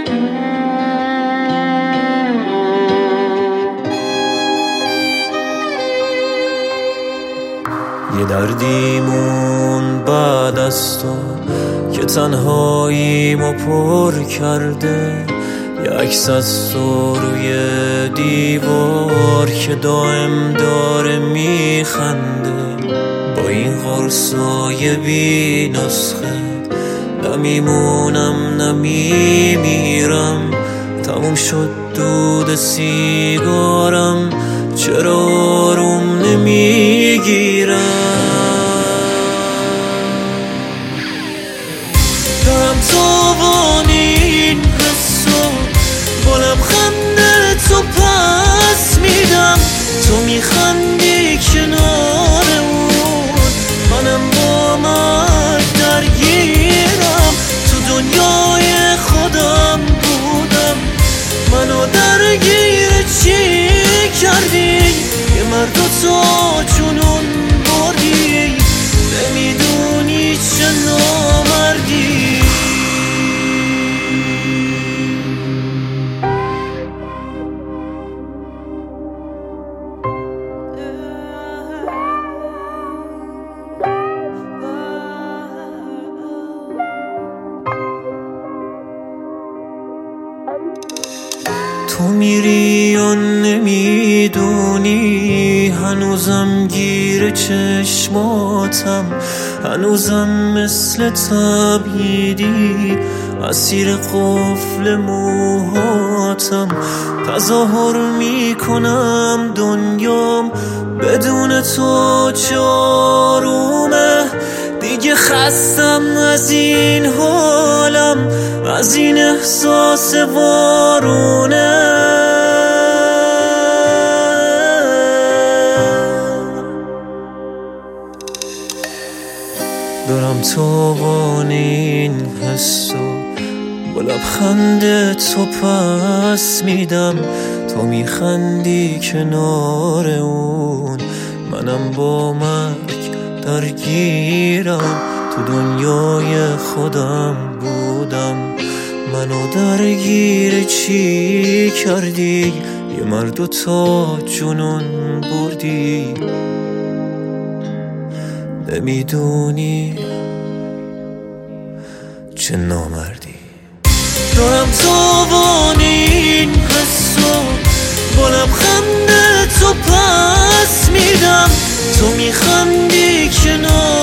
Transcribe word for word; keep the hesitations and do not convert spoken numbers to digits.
یه دردیمون بعد از تو که تنهاییمو پر کرده، یه عکس از تو روی دیوار که دائم داره میخنده. با این قرصای بی نسخه نمیمونم نمیمیرم، تموم شد دود سیگارم، چرا آروم نمیگیرم؟ دارم تابان این حسو با لبخند تو پس میدم، تو میخندی کنار اون، منم با مرگ درگیرم. تو دنیای خودم بودم، منو درگیر چی کردی؟ یه مرد و تا جنون بردی، نمیدونی چه نامردی. تو میری یا نمیدونی، هنوزم گیر چشماتم، هنوزم مثل تبعیدی اسیر قفل موهاتم. تظاهر میکنم دنیام بدون تو چه آرومه، دیگه خستم از این حالم، از این احساس وارونه. دارم تابان این حسو با لبخند تو پس میدم، تو میخندی کنار اون، منم با مرگ درگیرم. تو دنیای خودم بودم، منو درگیر چی کردی؟ یه مرد و تا جنون بردی، نمیدونی چه نامردی. دارم تابان این حسو با لبخند تو پس میدم، تو میخندی کنار